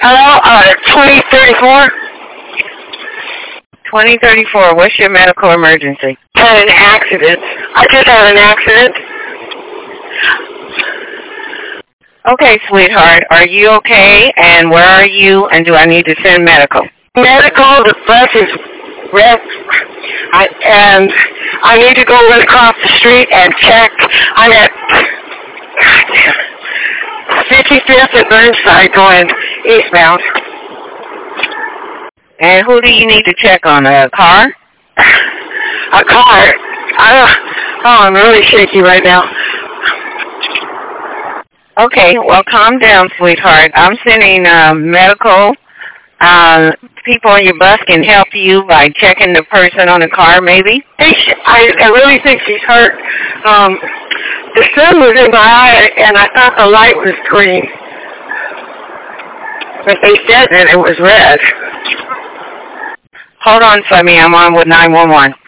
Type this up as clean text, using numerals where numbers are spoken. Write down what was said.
Hello, 2034. 2034, what's your medical emergency? Had an accident. I just had an accident. Okay, sweetheart, are you okay? And where are you? And do I need to send medical? Medical, the bus is wrecked. And I need to go right across the street and check. I'm at 55th and Burnside going eastbound. And who do you need to check on? A car? A car. I'm really shaky right now. Okay, well, calm down, sweetheart. I'm sending medical. People on your bus can help you by checking the person on the car, maybe. I really think she's hurt. The sun was in my eye, and I thought the light was green. But they said that it was red. Hold on for me. I'm on with 911.